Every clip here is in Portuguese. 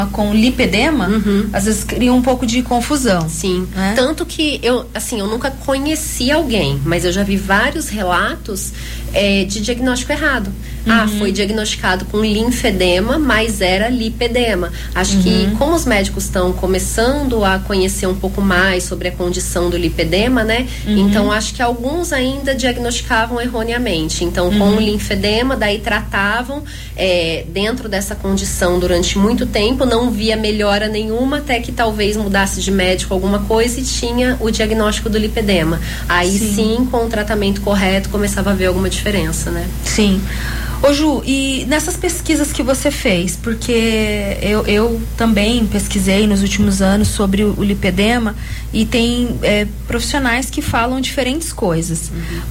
com lipedema, às vezes cria um pouco de confusão. Sim, né? Tanto que eu nunca conheci alguém, mas eu já vi vários relatos de diagnóstico errado. Foi diagnosticado com linfedema, mas era lipedema. Acho que como os médicos estão começando a conhecer um pouco mais sobre a condição do lipedema, né? Então acho que alguns ainda diagnosticavam erroneamente. Então com o linfedema, daí tratavam dentro dessa condição durante muito tempo, não via melhora nenhuma, até que talvez mudasse de médico alguma coisa e tinha o diagnóstico do lipedema. Aí sim, com o tratamento correto, começava a ver alguma diferença, né? Sim. Ô Ju, e nessas pesquisas que você fez, porque eu também pesquisei nos últimos anos sobre o lipedema e tem profissionais que falam diferentes coisas,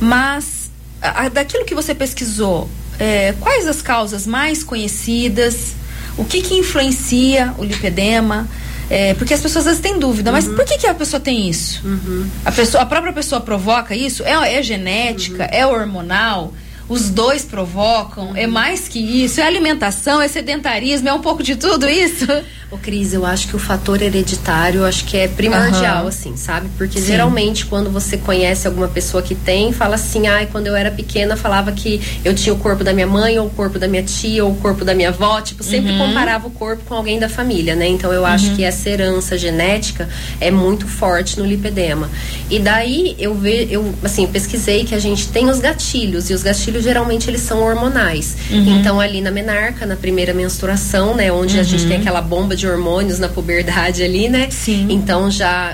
mas daquilo que você pesquisou, quais as causas mais conhecidas, o que influencia o lipedema? Porque as pessoas às vezes têm dúvida, mas por que a pessoa tem isso? A própria pessoa provoca isso? É genética? É hormonal? Os dois provocam? É mais que isso? É alimentação? É sedentarismo? É um pouco de tudo isso? Ô Cris, eu acho que o fator hereditário, eu acho que é primordial, assim, sabe? Porque geralmente quando você conhece alguma pessoa que tem, fala assim, quando eu era pequena falava que eu tinha o corpo da minha mãe, ou o corpo da minha tia, ou o corpo da minha avó, tipo, sempre comparava o corpo com alguém da família, né? Então eu acho que essa herança genética é muito forte no lipedema. E daí eu pesquisei que a gente tem os gatilhos, e os gatilhos geralmente eles são hormonais. Então ali na menarca, na primeira menstruação, né, onde a gente tem aquela bomba de hormônios na puberdade ali, né? Sim. Então já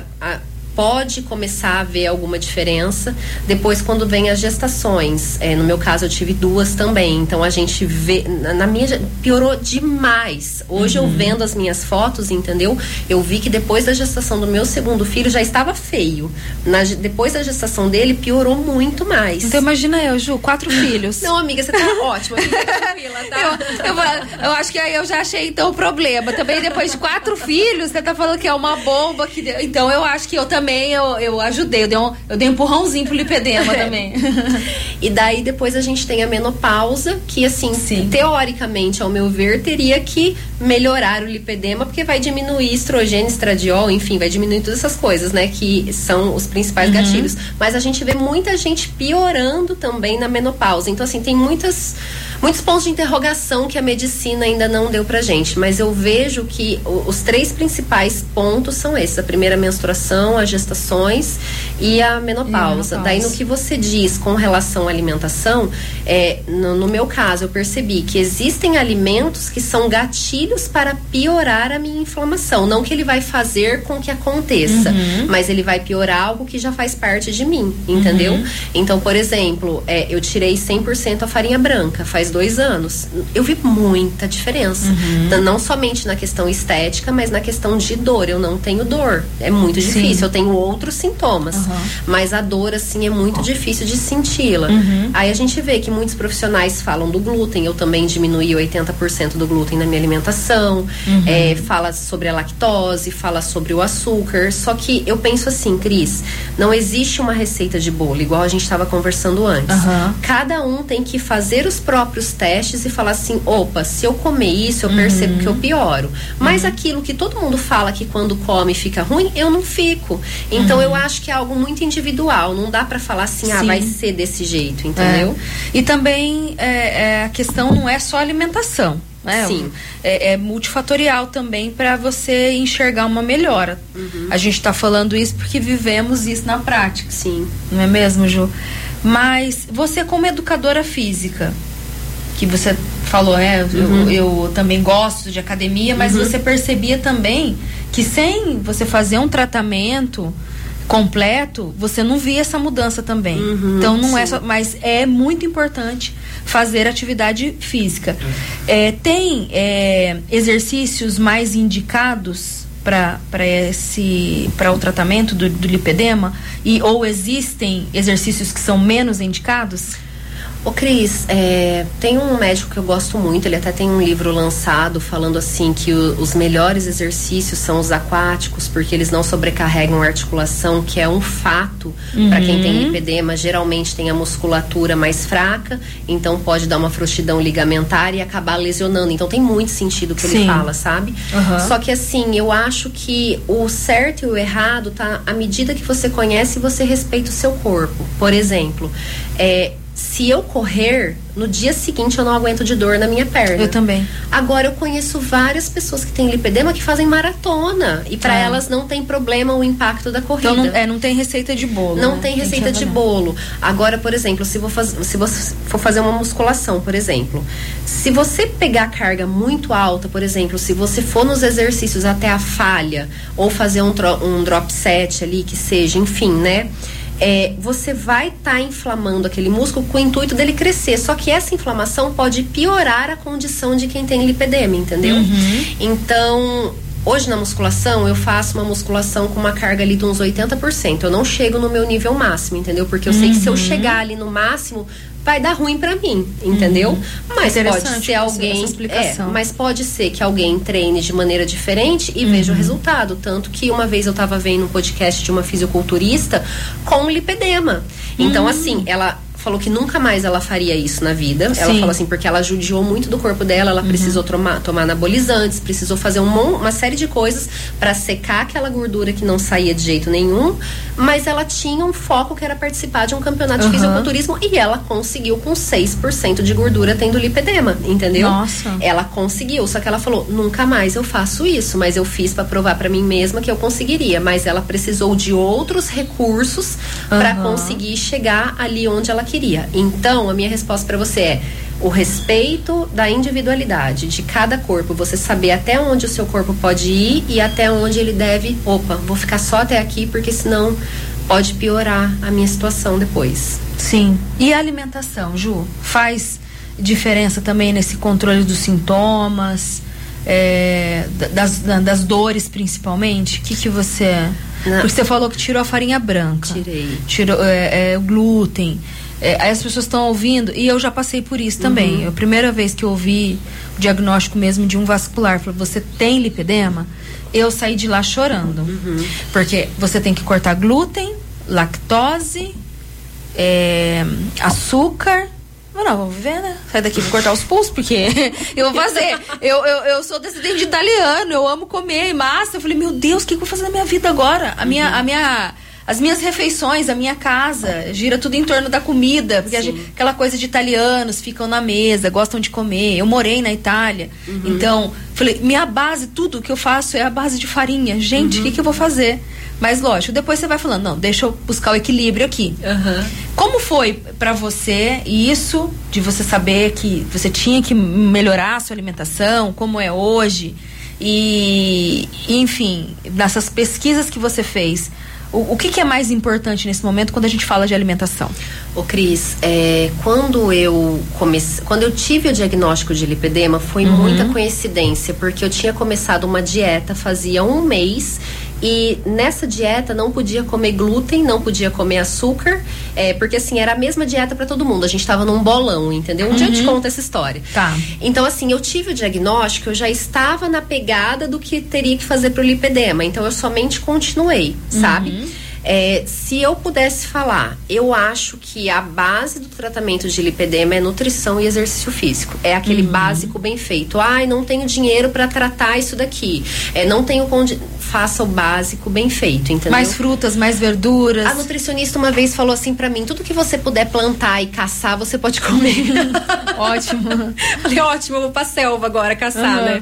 pode começar a haver alguma diferença. Depois, quando vem as gestações, no meu caso eu tive 2 também, então a gente vê, na minha piorou demais. Hoje eu vendo as minhas fotos, entendeu? Eu vi que depois da gestação do meu segundo filho já estava feio. Depois da gestação dele piorou muito mais. Então imagina eu, Ju, 4 filhos. Não, amiga, você tá ótima, fica tranquila, tá? Eu acho que aí eu já achei então o problema. Também depois de 4 filhos, você tá falando que é uma bomba que deu. Então eu acho que eu também eu ajudei, eu dei um empurrãozinho pro lipedema também. E daí depois a gente tem a menopausa, que assim, teoricamente, ao meu ver, teria que melhorar o lipedema, porque vai diminuir estrogênio, estradiol, enfim, vai diminuir todas essas coisas, né, que são os principais gatilhos. Mas a gente vê muita gente piorando também na menopausa. Então assim, tem muitos pontos de interrogação que a medicina ainda não deu pra gente, mas eu vejo que os 3 principais pontos são esses: a primeira menstruação, as gestações e a menopausa. Daí no que você diz com relação à alimentação, no meu caso eu percebi que existem alimentos que são gatilhos para piorar a minha inflamação, não que ele vai fazer com que aconteça, mas ele vai piorar algo que já faz parte de mim, entendeu? Então, por exemplo, eu tirei 100% a farinha branca faz 2 anos. Eu vi muita diferença. Não somente na questão estética, mas na questão de dor. Eu não tenho dor. É muito difícil. Eu tenho outros sintomas. Mas a dor, assim, é muito difícil de senti-la. Aí a gente vê que muitos profissionais falam do glúten. Eu também diminuí 80% do glúten na minha alimentação. Fala sobre a lactose, fala sobre o açúcar. Só que eu penso assim, Cris, não existe uma receita de bolo, igual a gente estava conversando antes. Cada um tem que fazer os próprios testes e falar assim, opa, se eu comer isso, eu percebo que eu pioro. Mas aquilo que todo mundo fala que quando come fica ruim, eu não fico. Então eu acho que é algo muito individual. Não dá pra falar assim, vai ser desse jeito, entendeu? E também a questão não é só alimentação. Sim. É multifatorial também para você enxergar uma melhora. A gente tá falando isso porque vivemos isso na prática. Sim. Não é mesmo, Ju? Mas você, como educadora física, que você falou, eu também gosto de academia, mas você percebia também que sem você fazer um tratamento completo, você não via essa mudança também. Então não é só, mas é muito importante fazer atividade física. Tem exercícios mais indicados para o tratamento do lipedema, ou existem exercícios que são menos indicados? Ô Cris, tem um médico que eu gosto muito, ele até tem um livro lançado falando assim que os melhores exercícios são os aquáticos, porque eles não sobrecarregam a articulação, que é um fato para quem tem lipedema. Geralmente tem a musculatura mais fraca, então pode dar uma frouxidão ligamentar e acabar lesionando. Então tem muito sentido o que ele fala, sabe? Só que assim, eu acho que o certo e o errado tá à medida que você conhece e você respeita o seu corpo. Por exemplo, se eu correr, no dia seguinte eu não aguento de dor na minha perna. Eu também. Agora, eu conheço várias pessoas que têm lipedema que fazem maratona. E para elas não tem problema o impacto da corrida. Então não tem receita de bolo. Não tem receita de bolo. Agora, por exemplo, se você for fazer uma musculação, por exemplo. Se você pegar carga muito alta, por exemplo, se você for nos exercícios até a falha, ou fazer um drop set ali, que seja, enfim, né? Você vai estar inflamando aquele músculo com o intuito dele crescer. Só que essa inflamação pode piorar a condição de quem tem lipedema, entendeu? Então, hoje na musculação, eu faço uma musculação com uma carga ali de uns 80%. Eu não chego no meu nível máximo, entendeu? Porque eu sei que se eu chegar ali no máximo, vai dar ruim pra mim, entendeu? Mas pode ser alguém, mas pode ser que alguém treine de maneira diferente e veja o resultado. Tanto que uma vez eu tava vendo um podcast de uma fisiculturista com lipedema. Então, assim, ela falou que nunca mais ela faria isso na vida. Ela falou assim, porque ela judiou muito do corpo dela, ela precisou tomar anabolizantes, precisou fazer uma série de coisas para secar aquela gordura que não saía de jeito nenhum, mas ela tinha um foco que era participar de um campeonato de fisiculturismo e ela conseguiu com 6% de gordura tendo lipedema, entendeu? Nossa. Ela conseguiu, só que ela falou, nunca mais eu faço isso, mas eu fiz para provar para mim mesma que eu conseguiria, mas ela precisou de outros recursos para conseguir chegar ali onde ela queria. Então, a minha resposta para você é o respeito da individualidade de cada corpo, você saber até onde o seu corpo pode ir e até onde ele deve, vou ficar só até aqui porque senão pode piorar a minha situação depois. Sim. E a alimentação, Ju? Faz diferença também nesse controle dos sintomas, das dores principalmente? O que você... Porque você falou que tirou a farinha branca. Tirei. Tirou o glúten. Aí as pessoas estão ouvindo, e eu já passei por isso também. A primeira vez que eu ouvi o diagnóstico mesmo de um vascular, falou, você tem lipedema, eu saí de lá chorando. Porque você tem que cortar glúten, lactose, açúcar. Não, vamos ver, né? Sai daqui pra cortar os pulsos, porque eu vou fazer. Eu sou descendente de italiano, eu amo comer massa. Eu falei, meu Deus, o que eu vou fazer na minha vida agora? As minhas refeições, a minha casa, gira tudo em torno da comida, porque aquela coisa de italianos, ficam na mesa, gostam de comer. Eu morei na Itália, então, falei, minha base, tudo que eu faço é a base de farinha. Gente, o que eu vou fazer? Mas lógico, depois você vai falando, não, deixa eu buscar o equilíbrio aqui. Como foi pra você isso, de você saber que você tinha que melhorar a sua alimentação, como é hoje? E enfim, nessas pesquisas que você fez, o que é mais importante nesse momento quando a gente fala de alimentação? Ô Cris, quando eu tive o diagnóstico de lipedema, foi muita coincidência, porque eu tinha começado uma dieta fazia um mês, e nessa dieta não podia comer glúten, não podia comer açúcar, porque assim, era a mesma dieta para todo mundo, a gente tava num bolão, entendeu? Um dia eu te conto essa história. Tá. Então assim, eu tive o diagnóstico, eu já estava na pegada do que teria que fazer pro lipedema, então eu somente continuei, sabe? Se eu pudesse falar, eu acho que a base do tratamento de lipedema é nutrição e exercício físico. É aquele básico bem feito. Não tenho dinheiro para tratar isso daqui. Não tenho faça o básico bem feito, entendeu? Mais frutas, mais verduras. A nutricionista uma vez falou assim pra mim, tudo que você puder plantar e caçar, você pode comer. Ótimo. Falei, ótimo, eu vou pra selva agora caçar, né?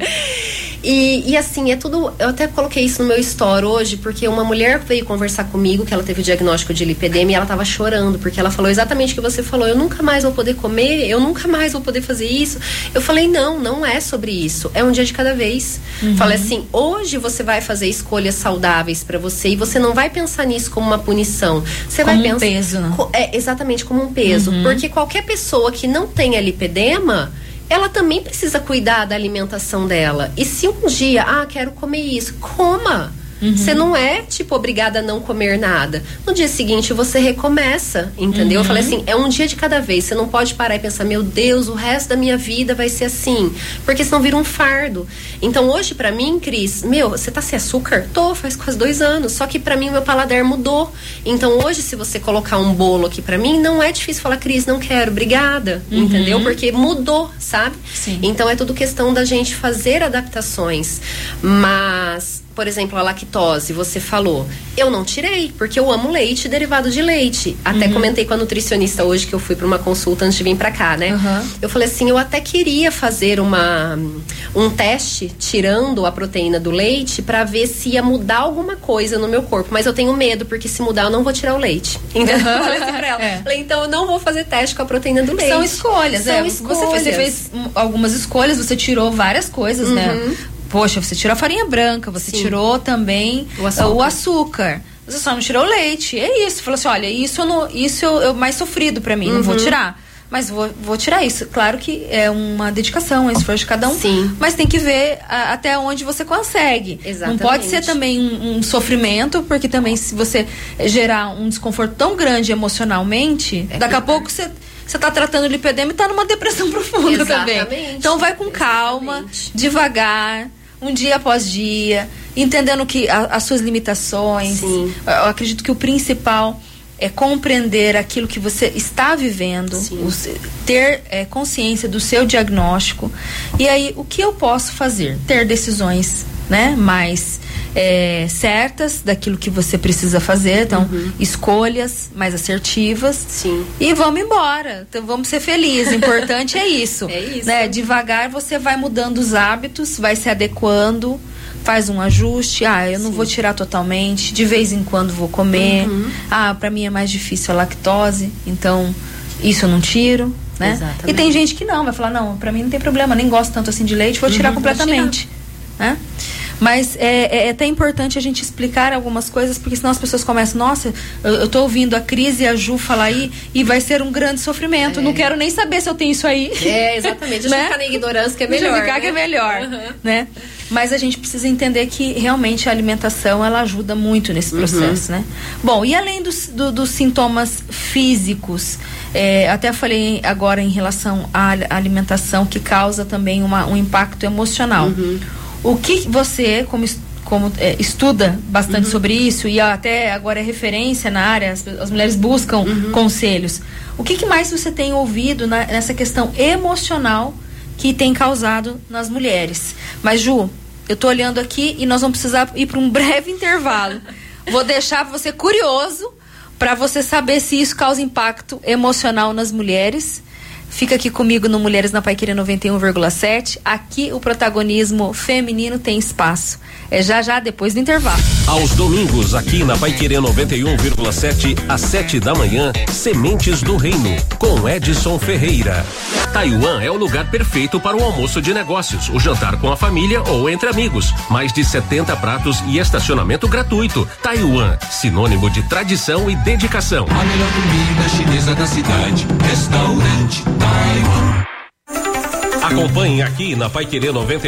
E assim, é tudo. Eu até coloquei isso no meu story hoje, porque uma mulher veio conversar comigo, que ela teve o diagnóstico de lipedema, e ela tava chorando, porque ela falou exatamente o que você falou. Eu nunca mais vou poder comer, eu nunca mais vou poder fazer isso. Eu falei, não é sobre isso. É um dia de cada vez. Falei assim, hoje você vai fazer escolhas saudáveis pra você, e você não vai pensar nisso como uma punição. Você como vai pensar. Um peso, né? Exatamente, como um peso. Porque qualquer pessoa que não tenha lipedema, ela também precisa cuidar da alimentação dela. E se um dia, quero comer isso, coma. Você não é, tipo, obrigada a não comer nada. No dia seguinte você recomeça, entendeu? Eu falei assim, é um dia de cada vez. Você não pode parar e pensar, meu Deus, o resto da minha vida vai ser assim. Porque senão vira um fardo. Então hoje pra mim, Cris, você tá sem açúcar? Tô, faz quase 2 anos. Só que pra mim o meu paladar mudou. Então hoje, se você colocar um bolo aqui pra mim, não é difícil falar, Cris, não quero, obrigada. Entendeu? Porque mudou, sabe? Sim. Então é tudo questão da gente fazer adaptações. Mas, por exemplo, a lactose, você falou, eu não tirei, porque eu amo leite e derivado de leite. Até comentei com a nutricionista hoje, que eu fui para uma consulta antes de vir para cá, né? Eu falei assim, eu até queria fazer um teste tirando a proteína do leite para ver se ia mudar alguma coisa no meu corpo, mas eu tenho medo, porque se mudar eu não vou tirar o leite. Então, eu falei assim pra ela, falei, então eu não vou fazer teste com a proteína do leite. São escolhas, Você fez algumas escolhas, você tirou várias coisas, né? Poxa, você tirou a farinha branca, você tirou também o açúcar. Você só não tirou o leite. É isso. Falou assim, olha, isso é mais sofrido pra mim, não vou tirar. Mas vou tirar isso. Claro que é uma dedicação, é um esforço de cada um. Sim. Mas tem que ver até onde você consegue. Exatamente. Não pode ser também um sofrimento, porque também se você gerar um desconforto tão grande emocionalmente, daqui a pouco você tá tratando o lipedema e tá numa depressão profunda também. Então vai com calma, devagar, um dia após dia, entendendo que as suas limitações. Eu acredito que o principal é compreender aquilo que você está vivendo, ter consciência do seu diagnóstico. E aí, o que eu posso fazer? Ter decisões, né, mais certas daquilo que você precisa fazer, então escolhas mais assertivas e vamos embora, então vamos ser felizes, o importante é isso, né? Devagar você vai mudando os hábitos, vai se adequando, faz um ajuste, eu não vou tirar totalmente, de vez em quando vou comer, pra mim é mais difícil a lactose, então isso eu não tiro, né? Exatamente. E tem gente que não, vai falar, não, pra mim não tem problema, nem gosto tanto assim de leite, vou tirar completamente, né? Mas é até importante a gente explicar algumas coisas, porque senão as pessoas começam, nossa, eu tô ouvindo a Cris e a Ju falar aí e vai ser um grande sofrimento, não quero nem saber se eu tenho isso aí. Exatamente, deixa eu ficar na ignorância que é melhor. Deixa eu ficar que é melhor, né? Mas a gente precisa entender que realmente a alimentação, ela ajuda muito nesse processo, né? Bom, e além dos sintomas físicos, até falei agora em relação à alimentação, que causa também um impacto emocional. O que você, como estuda bastante sobre isso e até agora é referência na área, as mulheres buscam conselhos, o que mais você tem ouvido nessa questão emocional que tem causado nas mulheres? Mas, Ju, eu tô olhando aqui e nós vamos precisar ir para um breve intervalo. Vou deixar você curioso para você saber se isso causa impacto emocional nas mulheres. Fica aqui comigo no Mulheres na Paiquerê 91,7. Aqui o protagonismo feminino tem espaço. É já depois do intervalo. Aos domingos, aqui na Paiquerê 91,7, às 7 da manhã, Sementes do Reino, com Edson Ferreira. Taiwan é o lugar perfeito para o almoço de negócios, o jantar com a família ou entre amigos. Mais de 70 pratos e estacionamento gratuito. Taiwan, sinônimo de tradição e dedicação. A melhor comida chinesa da cidade, Restaurante Taiwan. Acompanhe aqui na Paiquerê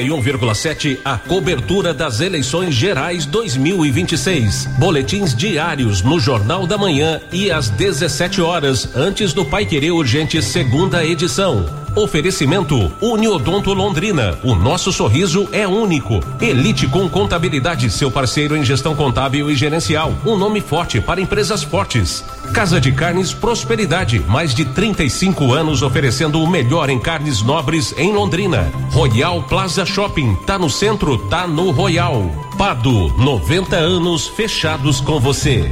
91,7 a cobertura das eleições gerais 2026. Boletins diários no Jornal da Manhã e às 17 horas, antes do Paiquerê Urgente segunda edição. Oferecimento Uniodonto Londrina. O nosso sorriso é único. Elite com Contabilidade, seu parceiro em gestão contábil e gerencial. Um nome forte para empresas fortes. Casa de Carnes Prosperidade. Mais de 35 anos oferecendo o melhor em carnes nobres em Londrina. Royal Plaza Shopping. Tá no centro, tá no Royal. Pado, 90 anos fechados com você.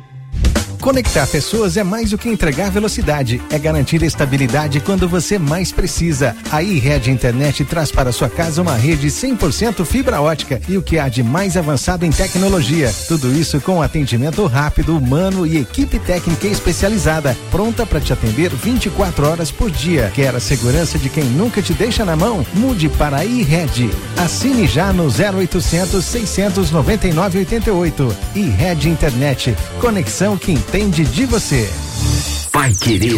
Conectar pessoas é mais do que entregar velocidade, é garantir estabilidade quando você mais precisa. A iRede Internet traz para sua casa uma rede 100% fibra ótica e o que há de mais avançado em tecnologia. Tudo isso com atendimento rápido, humano e equipe técnica especializada, pronta para te atender 24 horas por dia. Quer a segurança de quem nunca te deixa na mão? Mude para a iRede. Assine já no 0800 699 88. iRede Internet. Conexão que entende de você. Paiquerê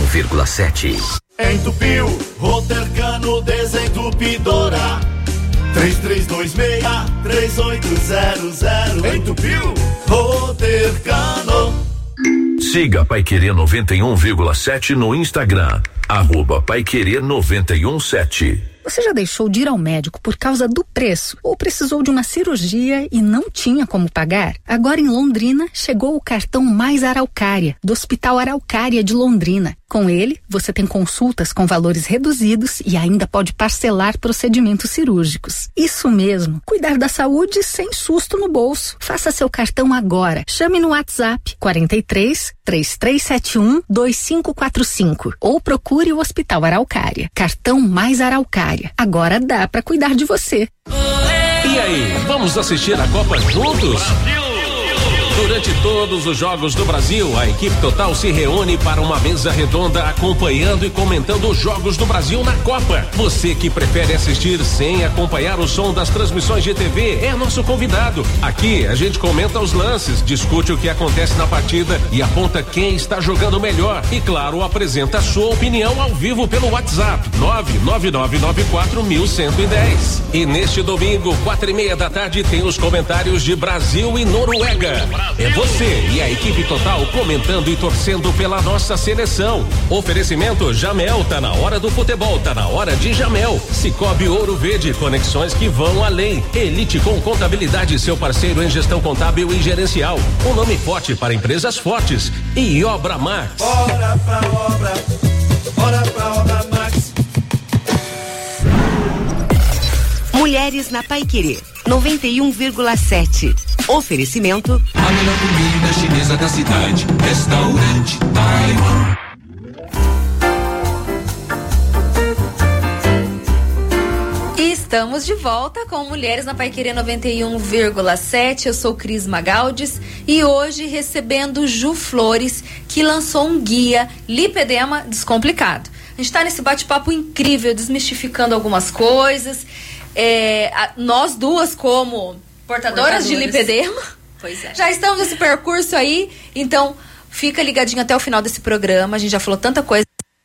91,7. Entupiu, Rotercano desentupidora. 3326-3800. Entupiu, Rotercano. Siga Paiquerê 91,7 no Instagram, @Paiquerê 91,7. Você já deixou de ir ao médico por causa do preço ou precisou de uma cirurgia e não tinha como pagar? Agora em Londrina chegou o cartão Mais Araucária, do Hospital Araucária de Londrina. Com ele, você tem consultas com valores reduzidos e ainda pode parcelar procedimentos cirúrgicos. Isso mesmo, cuidar da saúde sem susto no bolso. Faça seu cartão agora. Chame no WhatsApp 43-3371-2545 ou procure o Hospital Araucária. Cartão Mais Araucária. Agora dá pra cuidar de você. E aí, vamos assistir a Copa juntos? Durante todos os jogos do Brasil, a equipe total se reúne para uma mesa redonda acompanhando e comentando os jogos do Brasil na Copa. Você que prefere assistir sem acompanhar o som das transmissões de TV é nosso convidado. Aqui a gente comenta os lances, discute o que acontece na partida e aponta quem está jogando melhor. E claro, apresenta a sua opinião ao vivo pelo WhatsApp 999941110. E neste domingo, 4:30 da tarde, tem os comentários de Brasil e Noruega. É você e a equipe total comentando e torcendo pela nossa seleção. Oferecimento Jamel, tá na hora do futebol, tá na hora de Jamel. Cicobi Ouro Verde, conexões que vão além. Elite com Contabilidade, seu parceiro em gestão contábil e gerencial. Um nome forte para empresas fortes. E Obra Max. Bora pra obra Max. Mulheres na Paiquerê 91,7. Oferecimento: a melhor comida chinesa da cidade, Restaurante Taiwan. Estamos de volta com Mulheres na Paiquerê 91,7. Eu sou Cris Magaldes e hoje recebendo Ju Flores, que lançou um guia Lipedema Descomplicado. A gente está nesse bate-papo incrível, desmistificando algumas coisas. Nós duas como portadoras de lipedema, pois é, já estamos nesse percurso aí, então fica ligadinho até o final desse programa. A gente já falou tanta coisa.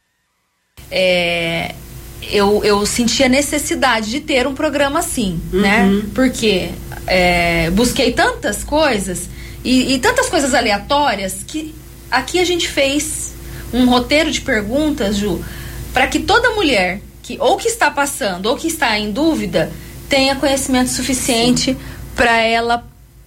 Eu senti a necessidade de ter um programa assim, né? Porque busquei tantas coisas e tantas coisas aleatórias que aqui a gente fez um roteiro de perguntas, Ju, para que toda mulher que ou que está passando ou que está em dúvida tenha conhecimento suficiente para ela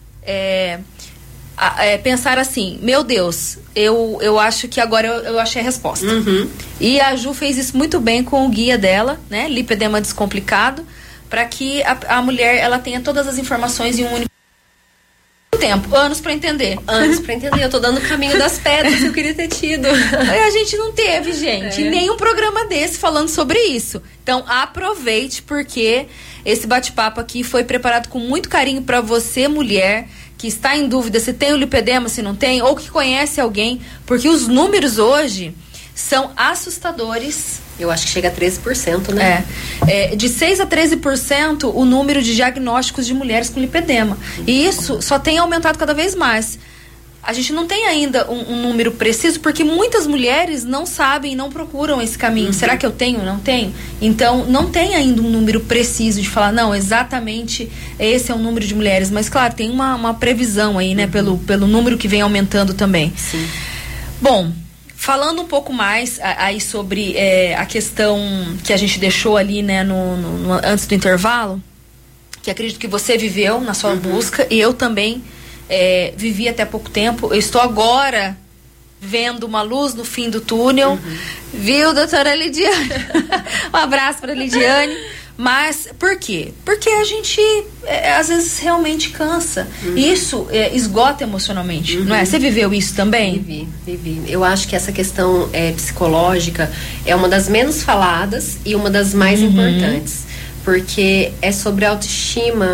pensar assim: meu Deus, eu acho que agora eu achei a resposta. E a Ju fez isso muito bem com o guia dela, né? Lipedema Descomplicado, para que a mulher ela tenha todas as informações em um único tempo. Anos para entender. Eu tô dando o caminho das pedras que eu queria ter tido. A gente não teve, gente, nenhum programa desse falando sobre isso. Então aproveite, porque esse bate-papo aqui foi preparado com muito carinho para você, mulher, que está em dúvida se tem o lipedema, se não tem, ou que conhece alguém, porque os números hoje são assustadores. Eu acho que chega a 13%, né? De 6% a 13% o número de diagnósticos de mulheres com lipedema. E isso só tem aumentado cada vez mais. A gente não tem ainda um número preciso, porque muitas mulheres não sabem, não procuram esse caminho. Será que eu tenho? Não tenho? Então, não tem ainda um número preciso de falar, não, exatamente esse é o número de mulheres. Mas, claro, tem uma previsão aí, né? Pelo número que vem aumentando também. Sim. Bom, falando um pouco mais aí sobre a questão que a gente deixou ali, né, antes do intervalo, que acredito que você viveu na sua busca, e eu também vivi até pouco tempo. Eu estou agora vendo uma luz no fim do túnel. Viu, doutora Lidiane? Um abraço para Lidiane. Mas por quê? Porque a gente às vezes realmente cansa. Isso esgota emocionalmente, não é? Você viveu isso também? Vivi. Eu acho que essa questão psicológica é uma das menos faladas e uma das mais importantes. Porque é sobre autoestima,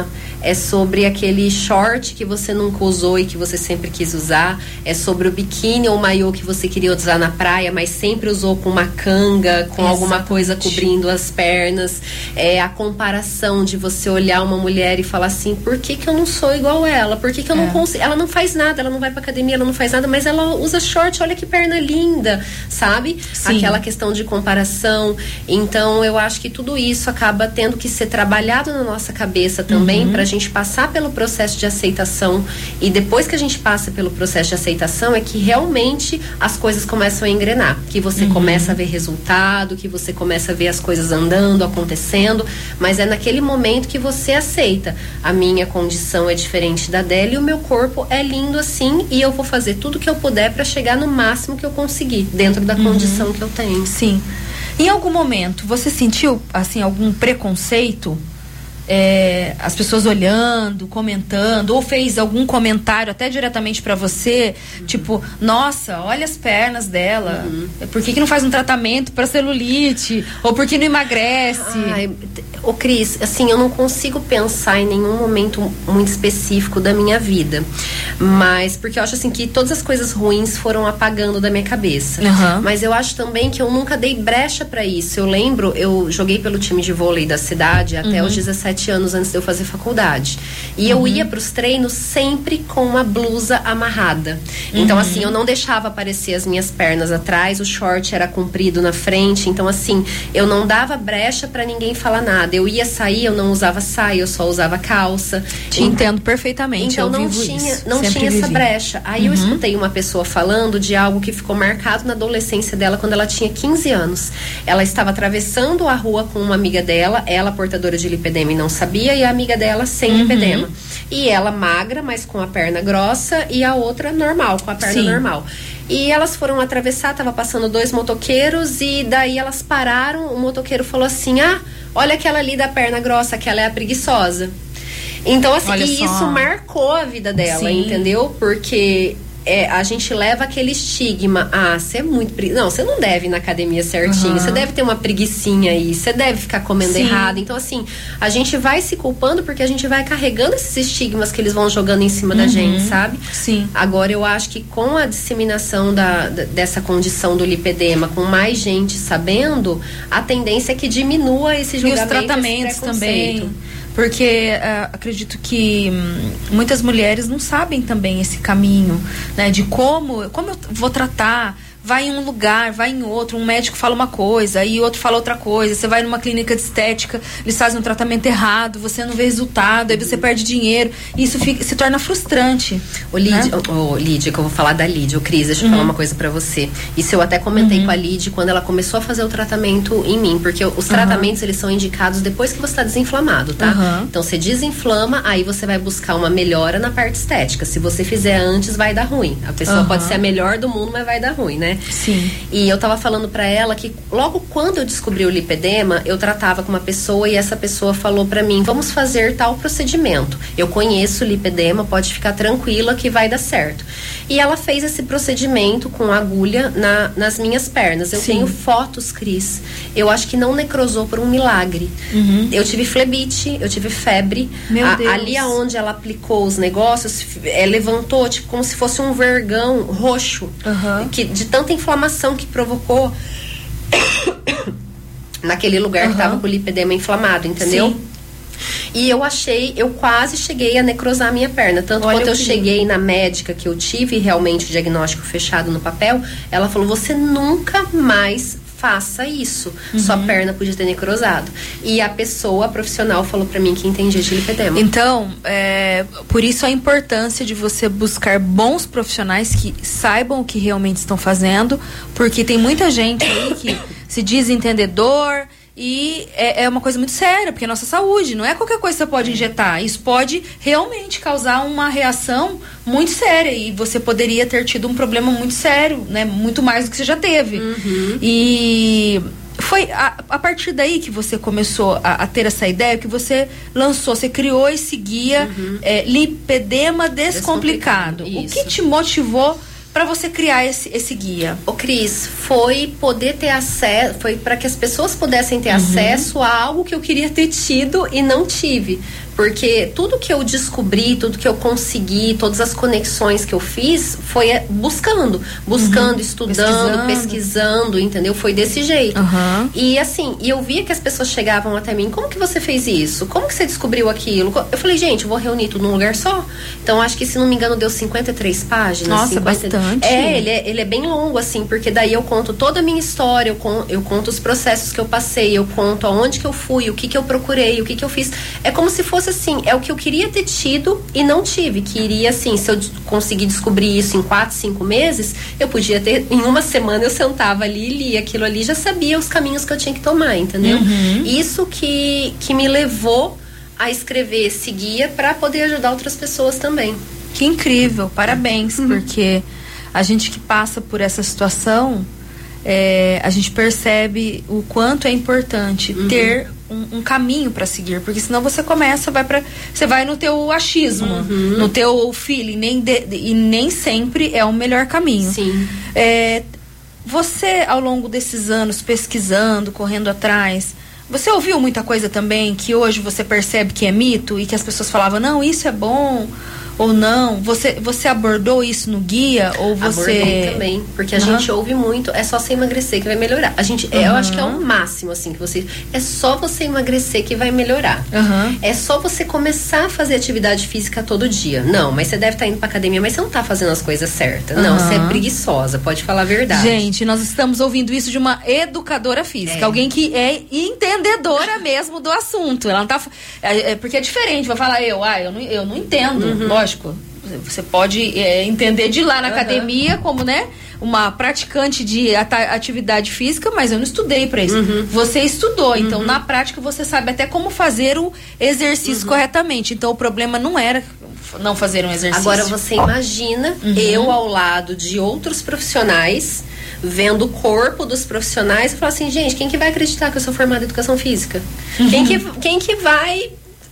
é sobre aquele short que você nunca usou e que você sempre quis usar, é sobre o biquíni ou maiô que você queria usar na praia, mas sempre usou com uma canga, com alguma coisa cobrindo as pernas. É a comparação de você olhar uma mulher e falar assim, por que eu não sou igual ela? Por que eu não consigo? Ela não faz nada, ela não vai pra academia, ela não faz nada, mas ela usa short, olha que perna linda, sabe? Sim. Aquela questão de comparação. Então eu acho que tudo isso acaba tendo que ser trabalhado na nossa cabeça também, pra gente passar pelo processo de aceitação, e depois que a gente passa pelo processo de aceitação é que realmente as coisas começam a engrenar, que você começa a ver resultado, que você começa a ver as coisas andando, acontecendo, mas é naquele momento que você aceita, a minha condição é diferente da dela e o meu corpo é lindo assim, e eu vou fazer tudo que eu puder para chegar no máximo que eu conseguir, dentro da condição que eu tenho. Sim. Em algum momento, você sentiu, assim, algum preconceito? As pessoas olhando, comentando, ou fez algum comentário até diretamente pra você, tipo, nossa, olha as pernas dela, por que não faz um tratamento pra celulite, ou por que não emagrece? Ô Cris, assim, eu não consigo pensar em nenhum momento muito específico da minha vida, mas porque eu acho assim que todas as coisas ruins foram apagando da minha cabeça, mas eu acho também que eu nunca dei brecha pra isso. Eu lembro, eu joguei pelo time de vôlei da cidade até os 17 anos antes de eu fazer faculdade, e eu ia pros treinos sempre com uma blusa amarrada, então assim, eu não deixava aparecer as minhas pernas atrás, o short era comprido na frente, então assim, eu não dava brecha pra ninguém falar nada. Eu ia sair, eu não usava saia, eu só usava calça. Te entendo perfeitamente. Então eu não tinha essa brecha. Aí eu escutei uma pessoa falando de algo que ficou marcado na adolescência dela, quando ela tinha 15 anos. Ela estava atravessando a rua com uma amiga dela, ela portadora de lipedema e não sabia, e a amiga dela sem lipedema. E ela magra, mas com a perna grossa, e a outra normal, com a perna normal. E elas foram atravessar, tava passando 2 motoqueiros, e daí elas pararam, o motoqueiro falou assim, olha aquela ali da perna grossa, aquela é a preguiçosa. Então, assim, e isso marcou a vida dela, entendeu? Porque a gente leva aquele estigma, você é muito não, você não deve ir na academia certinho, você deve ter uma preguicinha aí, você deve ficar comendo errado. Então assim, a gente vai se culpando porque a gente vai carregando esses estigmas que eles vão jogando em cima da gente, sabe? Sim. Agora eu acho que com a disseminação dessa condição do lipedema, com mais gente sabendo, a tendência é que diminua esse julgamento, e os tratamentos também. Porque acredito que muitas mulheres não sabem também esse caminho, né? De como eu vou tratar. Vai em um lugar, vai em outro, um médico fala uma coisa e outro fala outra coisa, você vai numa clínica de estética, eles fazem um tratamento errado, você não vê resultado, aí você perde dinheiro, e isso se torna frustrante. Lídia, que eu vou falar da Lídia, Cris, deixa eu falar uma coisa pra você. Isso eu até comentei com a Lídia quando ela começou a fazer o tratamento em mim, porque os tratamentos, eles são indicados depois que você tá desinflamado, tá? Então você desinflama, aí você vai buscar uma melhora na parte estética. Se você fizer antes, vai dar ruim. A pessoa pode ser a melhor do mundo, mas vai dar ruim, né? Sim. E eu tava falando pra ela que logo quando eu descobri o lipedema, eu tratava com uma pessoa e essa pessoa falou pra mim, vamos fazer tal procedimento. Eu conheço o lipedema, pode ficar tranquila que vai dar certo. E ela fez esse procedimento com agulha nas minhas pernas. Eu tenho fotos, Cris. Eu acho que não necrosou por um milagre. Eu tive flebite, eu tive febre. Meu Deus. Ali aonde ela aplicou os negócios, levantou tipo como se fosse um vergão roxo, que de tanta inflamação que provocou naquele lugar que tava com o lipedema inflamado, entendeu? Sim. E eu quase cheguei a necrosar a minha perna. Tanto quando eu cheguei na médica que eu tive realmente o diagnóstico fechado no papel, ela falou, você nunca mais faça isso. Sua perna podia ter necrosado. E a pessoa profissional falou pra mim que entendia de lipedema. Então, por isso a importância de você buscar bons profissionais que saibam o que realmente estão fazendo, porque tem muita gente aí que se diz entendedor, e é uma coisa muito séria, porque é nossa saúde, não é qualquer coisa que você pode injetar. Isso pode realmente causar uma reação muito séria, e você poderia ter tido um problema muito sério, né? Muito mais do que você já teve. E foi a partir daí que você começou a ter essa ideia, que você lançou, você criou e seguia Lipedema Descomplicado. O que te motivou para você criar esse guia? Ô Cris, foi poder ter acesso, foi para que as pessoas pudessem ter acesso a algo que eu queria ter tido e não tive. Porque tudo que eu descobri, tudo que eu consegui, todas as conexões que eu fiz, foi buscando, estudando, pesquisando, entendeu? Foi desse jeito. E assim, eu via que as pessoas chegavam até mim, como que você fez isso? Como que você descobriu aquilo? Eu falei, gente, eu vou reunir tudo num lugar só. Então, acho que, se não me engano, deu 53 páginas. Nossa, bastante. Ele é bem longo, assim, porque daí eu conto toda a minha história, eu conto os processos que eu passei, eu conto aonde que eu fui, o que que eu procurei, o que que eu fiz. É como se fosse assim, é o que eu queria ter tido e não tive. Queria, assim, se eu conseguir descobrir isso em 4, 5 meses, eu podia ter, em uma semana eu sentava ali e lia aquilo ali, já sabia os caminhos que eu tinha que tomar, entendeu? Isso que me levou a escrever esse guia para poder ajudar outras pessoas também. Que incrível, parabéns, porque a gente que passa por essa situação, a gente percebe o quanto é importante ter um caminho para seguir, porque senão você começa, você vai no teu achismo, no teu feeling, e nem sempre é o melhor caminho. Sim. Você, ao longo desses anos, pesquisando, correndo atrás, você ouviu muita coisa também que hoje você percebe que é mito e que as pessoas falavam, não, isso é bom ou não? Você abordou isso no guia? Ou você... Abordei também, porque a gente ouve muito, é só você emagrecer que vai melhorar. A gente, eu acho que é o máximo, assim, que você... É só você emagrecer que vai melhorar. É só você começar a fazer atividade física todo dia. Não, mas você deve estar indo pra academia, mas você não tá fazendo as coisas certas. Não, você é preguiça, pode falar a verdade. Gente, nós estamos ouvindo isso de uma educadora física, alguém que é entendedora mesmo do assunto. Ela não tá... porque é diferente, vai falar eu não entendo, lógico. Você pode entender de lá na academia como, né, uma praticante de atividade física, mas eu não estudei para isso. Você estudou, então na prática você sabe até como fazer o exercício corretamente. Então o problema não era não fazer um exercício. Agora você imagina eu ao lado de outros profissionais, vendo o corpo dos profissionais, e falo assim, gente, quem que vai acreditar que eu sou formada em educação física? Quem que vai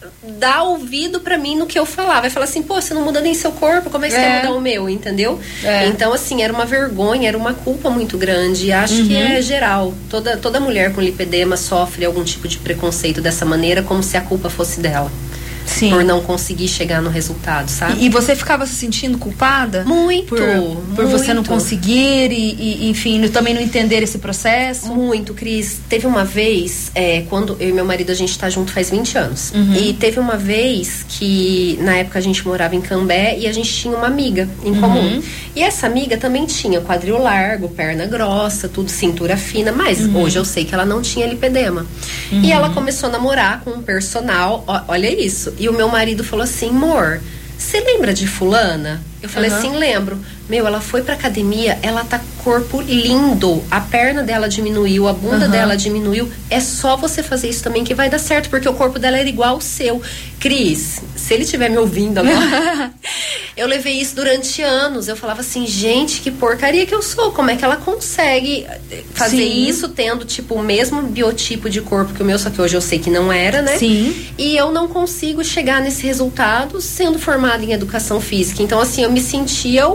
dar ouvido pra mim no que eu falar? Vai falar assim, pô, você não muda nem seu corpo, como é que você vai mudar o meu, entendeu? Então, assim, era uma vergonha, era uma culpa muito grande, e acho que é geral. Toda mulher com lipedema sofre algum tipo de preconceito dessa maneira, como se a culpa fosse dela. Sim. Por não conseguir chegar no resultado, sabe? E você ficava se sentindo culpada? Muito. Por você não conseguir e enfim, também não entender esse processo? Muito, Cris. Teve uma vez, quando eu e meu marido, a gente tá junto faz 20 anos. E teve uma vez que, na época, a gente morava em Cambé e a gente tinha uma amiga em comum. E essa amiga também tinha quadril largo, perna grossa, tudo cintura fina, mas hoje eu sei que ela não tinha lipedema. E ela começou a namorar com um personal, olha isso. E o meu marido falou assim, amor, você lembra de fulana? Eu falei assim, lembro. Meu, ela foi pra academia, ela tá com corpo lindo, a perna dela diminuiu, a bunda dela diminuiu, é só você fazer isso também que vai dar certo, porque o corpo dela era igual ao seu. Cris, se ele estiver me ouvindo agora, eu levei isso durante anos, eu falava assim, gente, que porcaria que eu sou, como é que ela consegue fazer isso tendo, tipo, o mesmo biotipo de corpo que o meu, só que hoje eu sei que não era, né? E eu não consigo chegar nesse resultado sendo formada em educação física. Então, assim, eu me sentia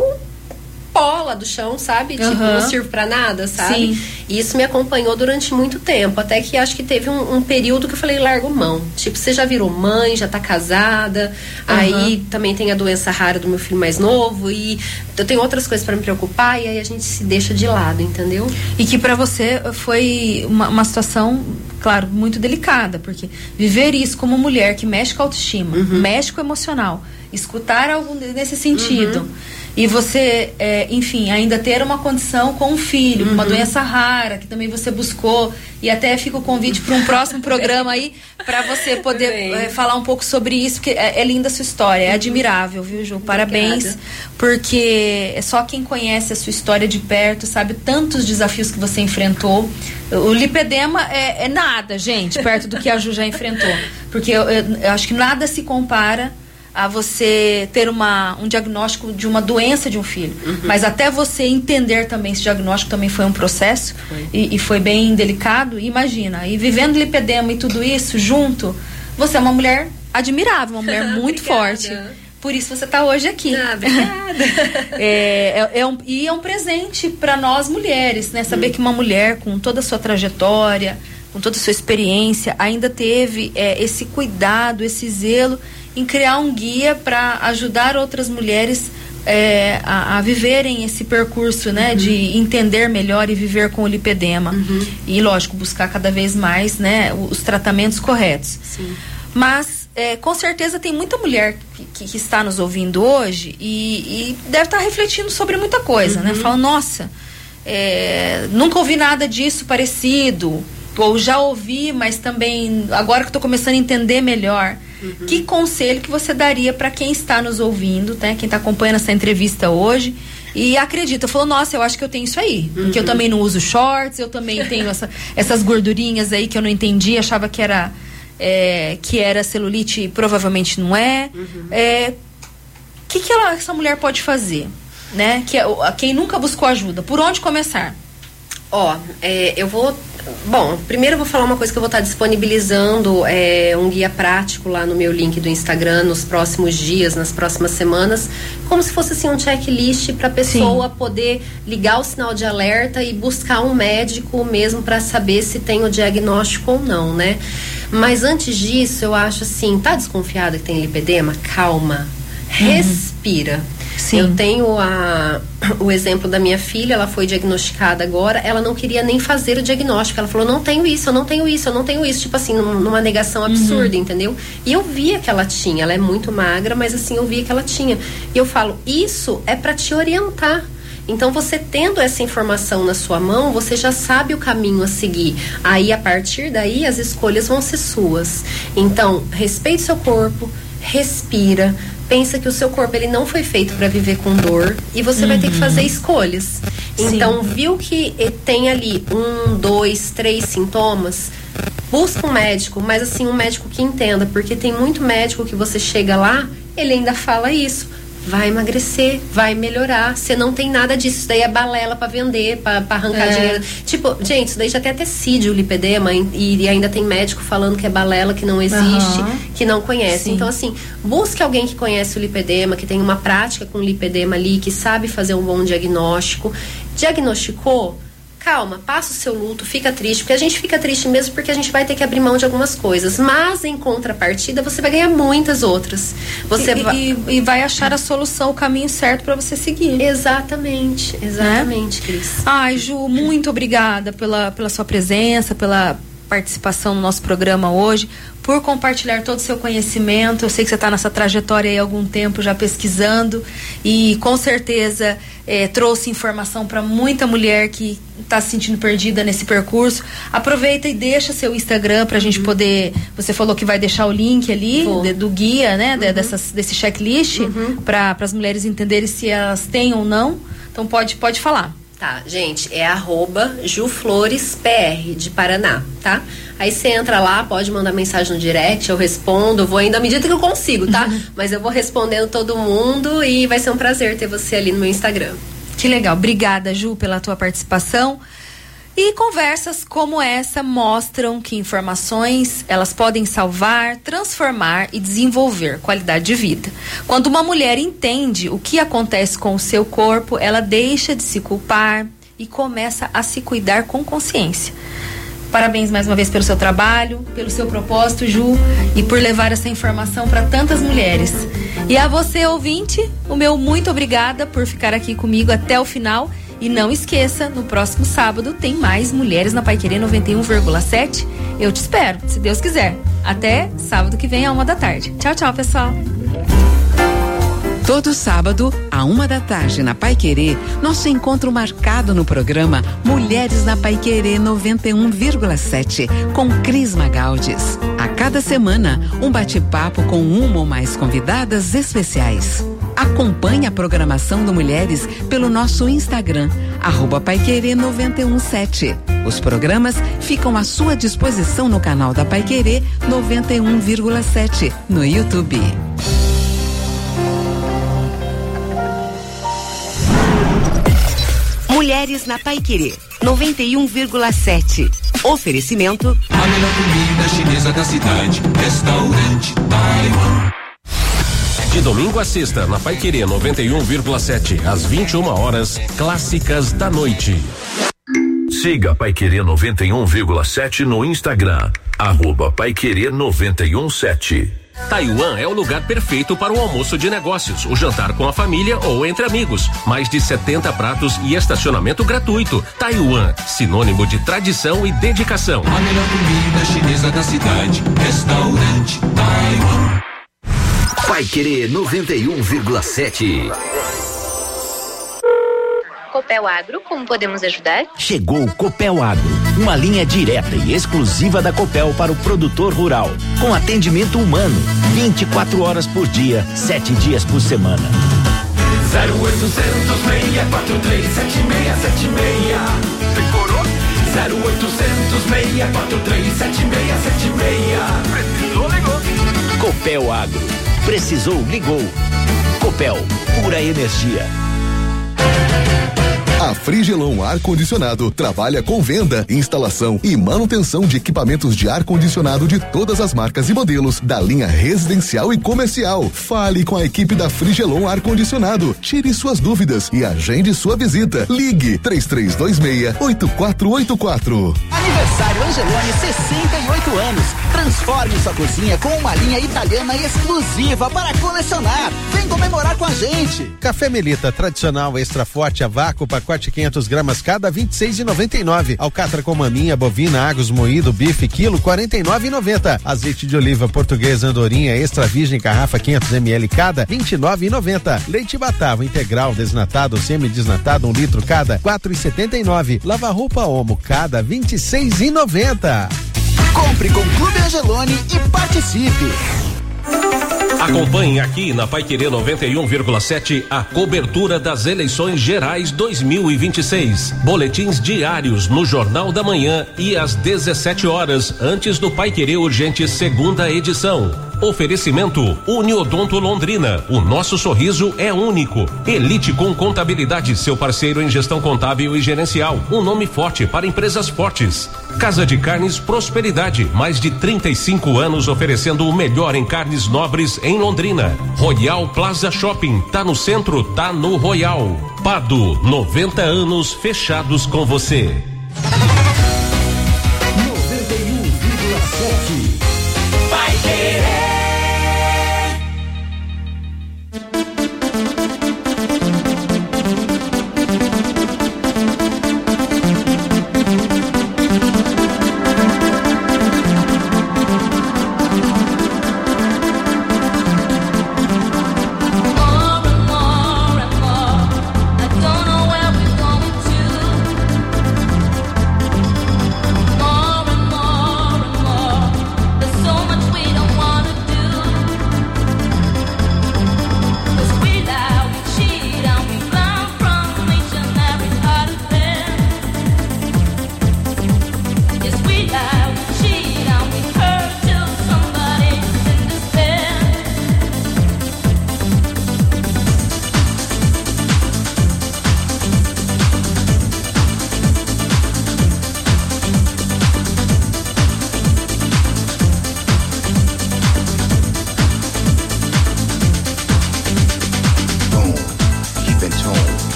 pola do chão, sabe? Tipo, não sirvo pra nada, sabe? E isso me acompanhou durante muito tempo, até que acho que teve um período que eu falei, largo mão. Tipo, você já virou mãe, já tá casada, aí também tem a doença rara do meu filho mais novo, e eu tenho outras coisas pra me preocupar, e aí a gente se deixa de lado, entendeu? E que pra você foi uma situação, claro, muito delicada, porque viver isso como mulher que mexe com a autoestima, mexe com o emocional, escutar algo nesse sentido, e você, enfim, ainda ter uma condição com um filho, com uma doença rara, que também você buscou, e até fica o convite para um próximo programa aí, para você poder falar um pouco sobre isso, porque é linda a sua história, é admirável, viu, Ju? Parabéns. Obrigada. Porque é só quem conhece a sua história de perto sabe tantos desafios que você enfrentou. O lipedema é nada, gente, perto do que a Ju já enfrentou, porque eu acho que nada se compara a você ter um diagnóstico de uma doença de um filho. Mas até você entender também esse diagnóstico também foi um processo e foi bem delicado. Imagina, e vivendo lipedema e tudo isso junto, você é uma mulher admirável, uma mulher muito forte. Por isso você está hoje aqui. Obrigada. E é um presente para nós mulheres, né? Saber que uma mulher com toda a sua trajetória, com toda a sua experiência, ainda teve esse cuidado, esse zelo em criar um guia para ajudar outras mulheres a viverem esse percurso, né, de entender melhor e viver com o lipedema. E, lógico, buscar cada vez mais, né, os tratamentos corretos. Sim. Mas com certeza tem muita mulher que está nos ouvindo hoje e deve estar refletindo sobre muita coisa, né? Falando, nossa, nunca ouvi nada disso parecido, ou já ouvi, mas também agora que estou começando a entender melhor. Que conselho que você daria para quem está nos ouvindo, né? Quem está acompanhando essa entrevista hoje e acredita, falou, nossa, eu acho que eu tenho isso aí, porque eu também não uso shorts, eu também tenho essas gordurinhas aí que eu não entendi, achava que era celulite, provavelmente não é. Que essa mulher pode fazer, né? Quem nunca buscou ajuda, por onde começar? Primeiro eu vou falar uma coisa que eu vou estar disponibilizando um guia prático lá no meu link do Instagram nos próximos dias, nas próximas semanas, como se fosse assim um checklist para a pessoa poder ligar o sinal de alerta e buscar um médico mesmo para saber se tem o diagnóstico ou não, né? Mas antes disso, eu acho assim, tá desconfiada que tem lipedema? Calma, respira. Sim. Eu tenho o exemplo da minha filha, ela foi diagnosticada agora, ela não queria nem fazer o diagnóstico, ela falou, não tenho isso, eu não tenho isso, eu não tenho isso, tipo assim, numa negação absurda, entendeu? E eu via que ela tinha, ela é muito magra, mas assim, eu via que ela tinha. E eu falo, isso é pra te orientar. Então, você tendo essa informação na sua mão, você já sabe o caminho a seguir. Aí, a partir daí, as escolhas vão ser suas. Então, respeite seu corpo, respira, pensa que o seu corpo ele não foi feito para viver com dor e você vai ter que fazer escolhas. Então, viu que tem ali 1, 2, 3 sintomas, busca um médico, mas assim, um médico que entenda, porque tem muito médico que você chega lá, ele ainda fala isso. Vai emagrecer, vai melhorar. Você não tem nada disso. Isso daí é balela pra vender, pra arrancar dinheiro. Tipo, gente, isso daí já tem até CID, o lipedema, e ainda tem médico falando que é balela, que não existe, que não conhece. Sim. Então, assim, busque alguém que conhece o lipedema, que tem uma prática com o lipedema ali, que sabe fazer um bom diagnóstico. Diagnosticou? Calma, passa o seu luto, fica triste, porque a gente fica triste mesmo porque a gente vai ter que abrir mão de algumas coisas, mas em contrapartida você vai ganhar muitas outras. Você e vai achar a solução, o caminho certo para você seguir. Exatamente, Cris. Ai, Ju, muito obrigada pela sua presença, pela participação no nosso programa hoje, por compartilhar todo o seu conhecimento. Eu sei que você está nessa trajetória aí há algum tempo já pesquisando e com certeza trouxe informação para muita mulher que está se sentindo perdida nesse percurso. Aproveita e deixa seu Instagram para a gente poder. Você falou que vai deixar o link ali do guia, né? Desse checklist para as mulheres entenderem se elas têm ou não. Então pode falar. Tá, gente, é @JuFloresPR de Paraná, tá? Aí você entra lá, pode mandar mensagem no direct, eu respondo, eu vou indo à medida que eu consigo, tá? Mas eu vou respondendo todo mundo e vai ser um prazer ter você ali no meu Instagram. Que legal, obrigada, Ju, pela tua participação. E conversas como essa mostram que informações, elas podem salvar, transformar e desenvolver qualidade de vida. Quando uma mulher entende o que acontece com o seu corpo, ela deixa de se culpar e começa a se cuidar com consciência. Parabéns mais uma vez pelo seu trabalho, pelo seu propósito, Ju, e por levar essa informação para tantas mulheres. E a você, ouvinte, o meu muito obrigada por ficar aqui comigo até o final. E não esqueça, no próximo sábado tem mais Mulheres na Paiquerê 91,7. Eu te espero, se Deus quiser. Até sábado que vem, à 1h. Tchau, tchau, pessoal. Todo sábado, à 1h, na Paiquerê, nosso encontro marcado no programa Mulheres na Paiquerê 91,7, com Cris Magaldes. A cada semana, um bate-papo com uma ou mais convidadas especiais. Acompanhe a programação do Mulheres pelo nosso Instagram, @Paiquerê 917. Os programas ficam à sua disposição no canal da Paiquerê 91,7 no YouTube. Mulheres na Paiquerê 91,7. Oferecimento: a melhor comida chinesa da cidade, Restaurante Taiwan. De domingo a sexta, na Paiquerê 91,7, às 21h, Clássicas da Noite. Siga Paiquerê 91,7 no Instagram, @Paiquerê 91,7. Taiwan é o lugar perfeito para o almoço de negócios, o jantar com a família ou entre amigos. Mais de 70 pratos e estacionamento gratuito. Taiwan, sinônimo de tradição e dedicação. A melhor comida chinesa da cidade. Restaurante Taiwan. Paiquerê 91,7. Copel Agro, como podemos ajudar? Chegou o Copel Agro, uma linha direta e exclusiva da Copel para o produtor rural, com atendimento humano, 24 horas por dia, 7 dias por semana. 0800 643 7676. Decorou? 0800 643 7676. Precisou, ligou. Copel Agro, precisou, ligou. Copel, pura energia. A Frigelon Ar-Condicionado trabalha com venda, instalação e manutenção de equipamentos de ar-condicionado de todas as marcas e modelos da linha residencial e comercial. Fale com a equipe da Frigelon Ar-Condicionado, tire suas dúvidas e agende sua visita. Ligue 3326-8484. Aniversário Angeloni, 68 anos. Transforme sua cozinha com uma linha italiana exclusiva para colecionar. Vem comemorar com a gente. Café Melita tradicional extra forte a vácuo, pacote 500 gramas cada, 26,99. Alcatra com maminha, bovina, Agus moído, bife quilo, 49,90. Azeite de oliva português Andorinha extra virgem garrafa 500 ml cada, 29,90. Leite Batavo integral desnatado, semi-desnatado 1 litro cada, 4,79. Lava roupa Omo cada, 26,90. Compre com Clube Angeloni e participe. Acompanhe aqui na Paiquerê 91,7 a cobertura das eleições gerais 2026. Boletins diários no Jornal da Manhã e às 17 horas, antes do Paiquerê Urgente segunda edição. Oferecimento Uniodonto Londrina. O nosso sorriso é único. Elite com Contabilidade, seu parceiro em gestão contábil e gerencial. Um nome forte para empresas fortes. Casa de Carnes Prosperidade. Mais de 35 anos oferecendo o melhor em carnes nobres em Londrina. Royal Plaza Shopping. Tá no centro, tá no Royal. Pado, 90 anos fechados com você. 91,7. Vai querer.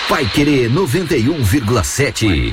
Paiquerê 91,7.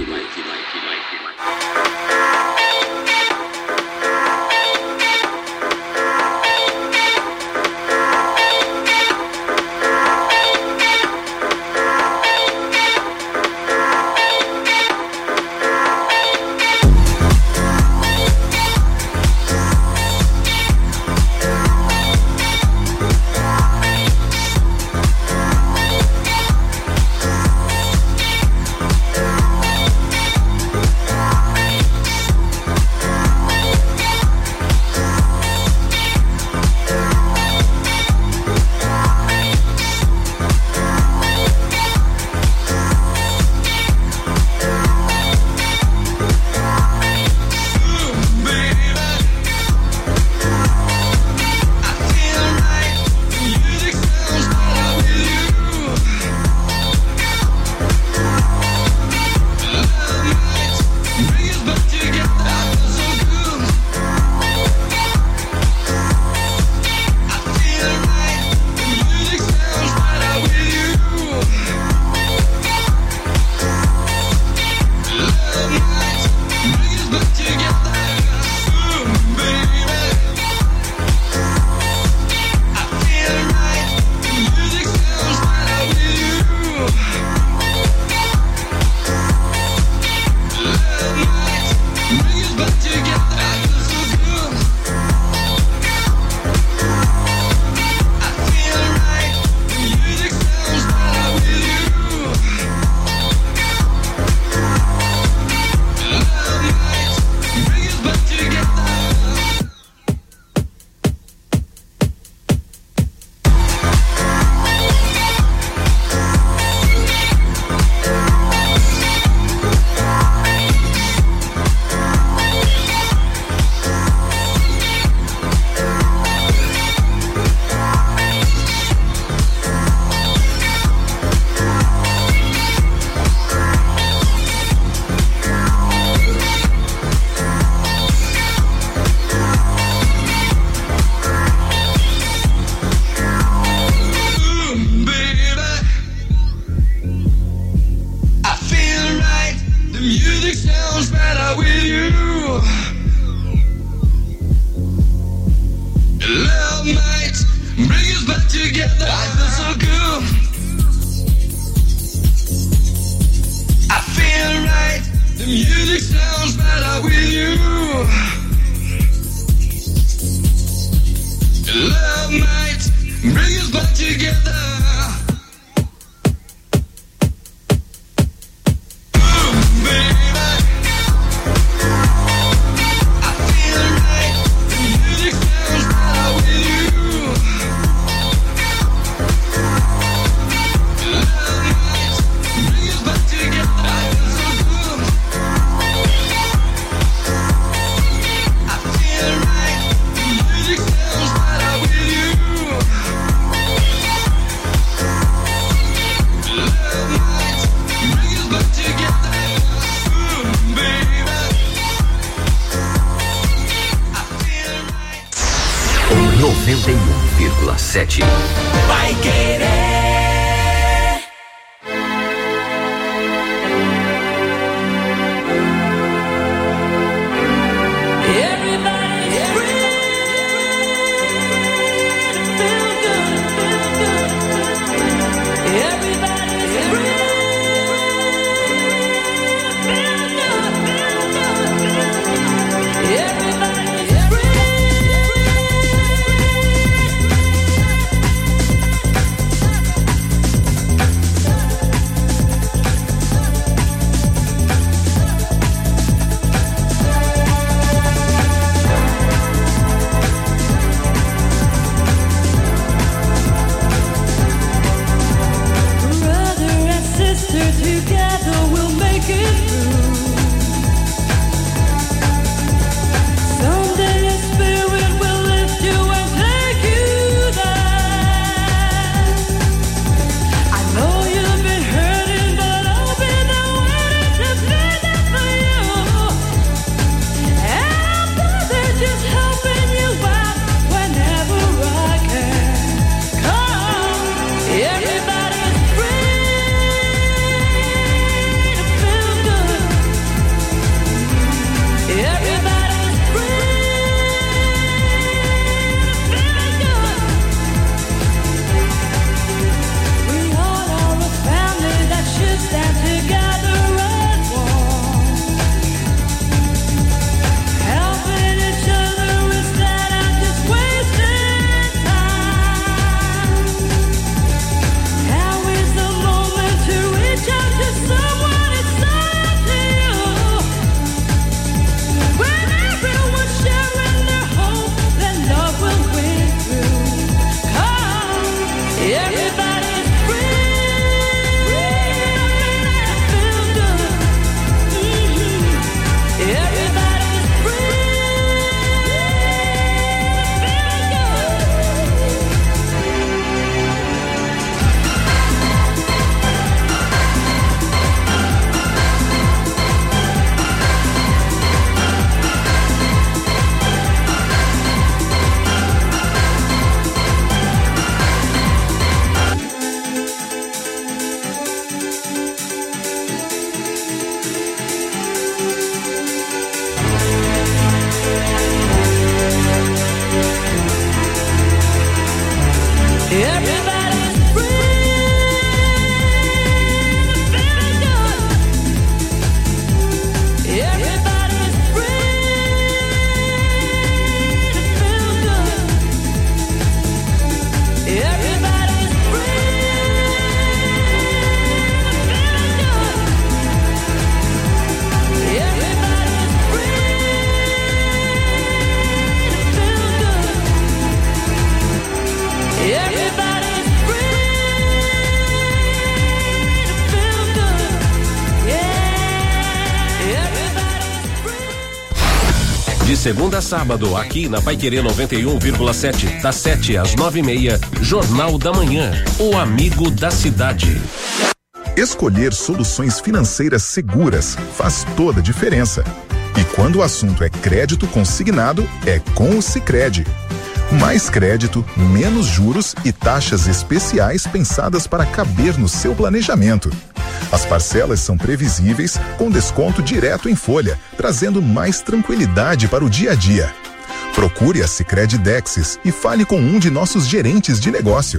segunda a sábado, aqui na Paiquerê 91,7, das 7 às 9:30, Jornal da Manhã, o amigo da cidade. Escolher soluções financeiras seguras faz toda a diferença. E quando o assunto é crédito consignado, é com o Sicredi. Mais crédito, menos juros e taxas especiais pensadas para caber no seu planejamento. As parcelas são previsíveis, com desconto direto em folha, trazendo mais tranquilidade para o dia a dia. Procure a Sicredi Dexis e fale com um de nossos gerentes de negócio.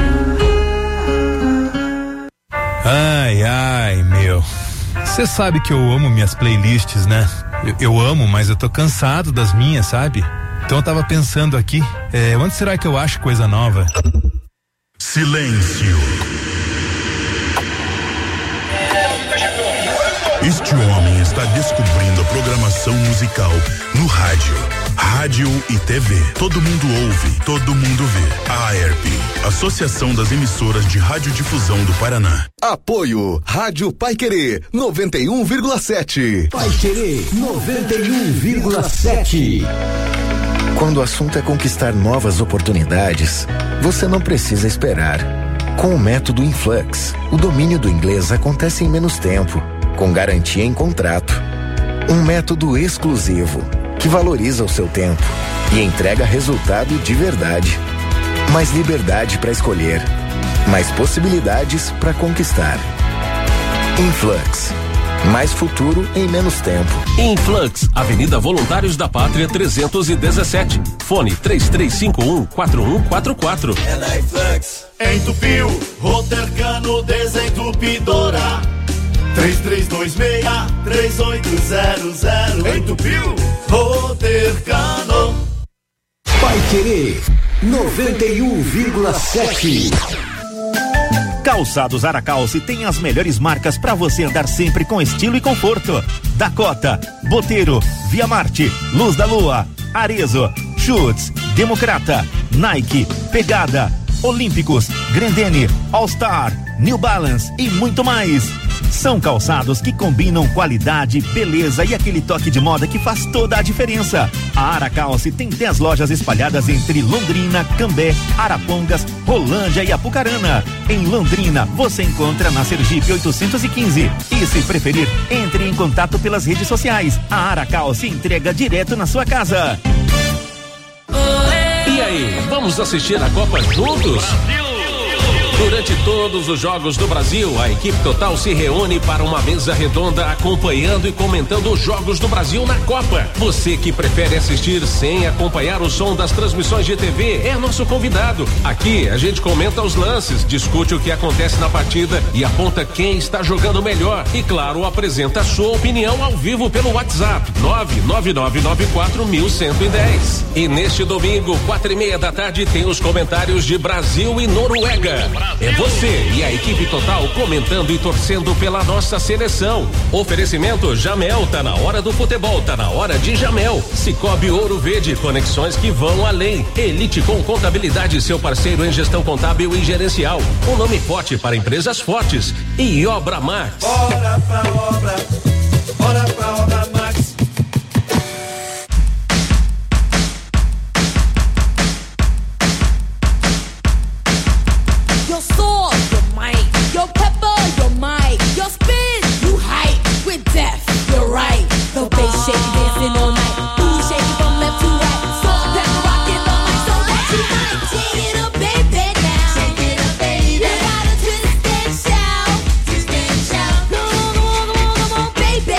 Ai, meu. Você sabe que eu amo minhas playlists, né? Eu amo, mas eu tô cansado das minhas, sabe? Então eu tava pensando aqui, onde será que eu acho coisa nova? Silêncio. Este homem está descobrindo a programação musical no rádio e TV. Todo mundo ouve, todo mundo vê. A AERP, Associação das Emissoras de Radiodifusão do Paraná. Apoio Rádio Paiquerê 91,7. Paiquerê 91,7. Quando o assunto é conquistar novas oportunidades, você não precisa esperar. Com o método Influx, o domínio do inglês acontece em menos tempo, com garantia em contrato. Um método exclusivo, que valoriza o seu tempo e entrega resultado de verdade. Mais liberdade para escolher, mais possibilidades para conquistar. Influx. Mais futuro em menos tempo. Influx, Avenida Voluntários da Pátria 317. Fone 3351-4144. É na Influx. Entupiu, Rotercano Desentupidora. 3326-3800. Entupiu, Rotercano. Paiquerê 91,7. Calçados Aracalce tem as melhores marcas para você andar sempre com estilo e conforto. Dakota, Boteiro, Via Marte, Luz da Lua, Arezzo, Schutz, Democrata, Nike, Pegada, Olímpicos, Grendene, All Star, New Balance e muito mais. São calçados que combinam qualidade, beleza e aquele toque de moda que faz toda a diferença. A Aracalce tem 10 lojas espalhadas entre Londrina, Cambé, Arapongas, Rolândia e Apucarana. Em Londrina, você encontra na Sergipe 815. E se preferir, entre em contato pelas redes sociais. A Aracalce entrega direto na sua casa. E aí, vamos assistir a Copa juntos? Durante todos os jogos do Brasil, a equipe total se reúne para uma mesa redonda acompanhando e comentando os jogos do Brasil na Copa. Você que prefere assistir sem acompanhar o som das transmissões de TV é nosso convidado. Aqui a gente comenta os lances, discute o que acontece na partida e aponta quem está jogando melhor. E claro, apresenta a sua opinião ao vivo pelo WhatsApp 999941110. E neste domingo, 4:30 da tarde, tem os comentários de Brasil e Noruega. É você e a equipe total comentando e torcendo pela nossa seleção. Oferecimento Jamel, tá na hora do futebol, tá na hora de Jamel. Cicobi Ouro Verde, conexões que vão além. Elite com Contabilidade, seu parceiro em gestão contábil e gerencial. Um nome forte para empresas fortes. E Obra Max. Bora pra obra Max. Baby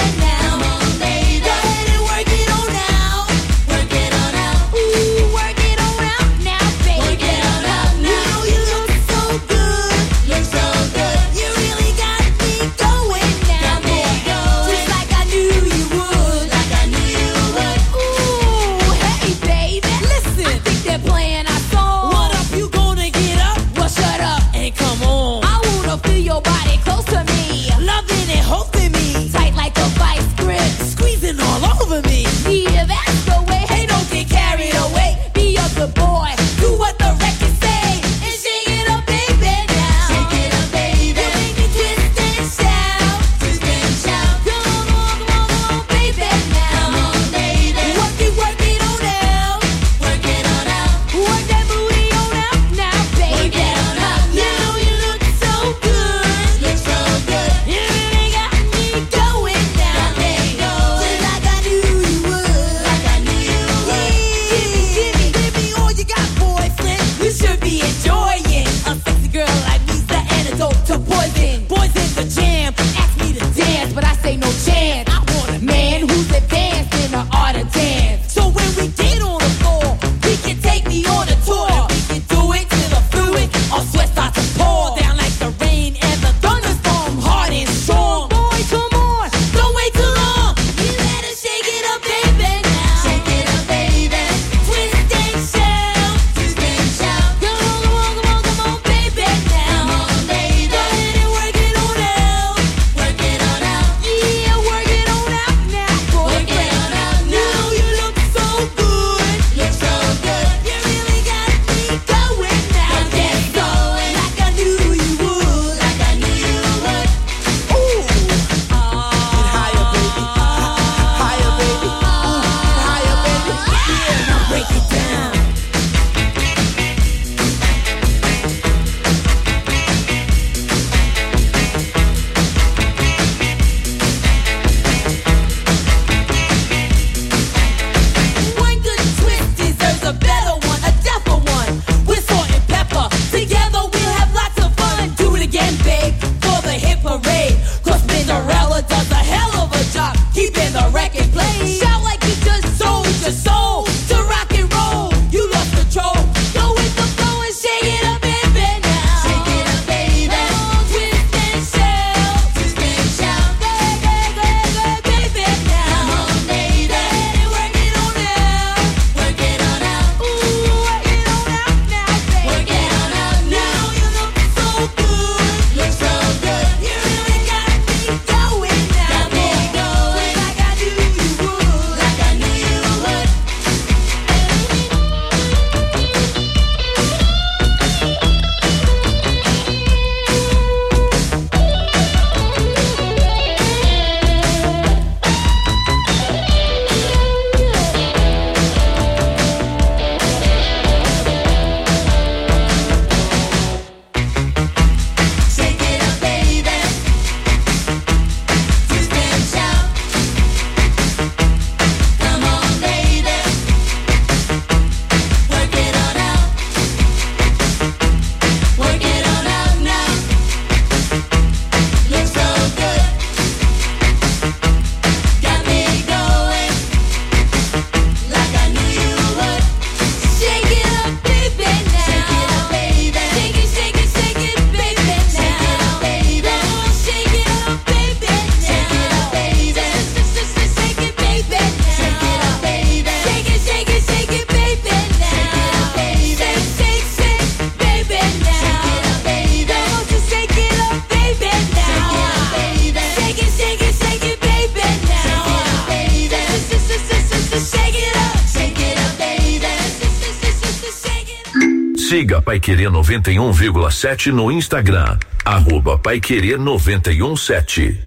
Siga Paiquerê 91,7 no Instagram, @Paiquerê 91,7.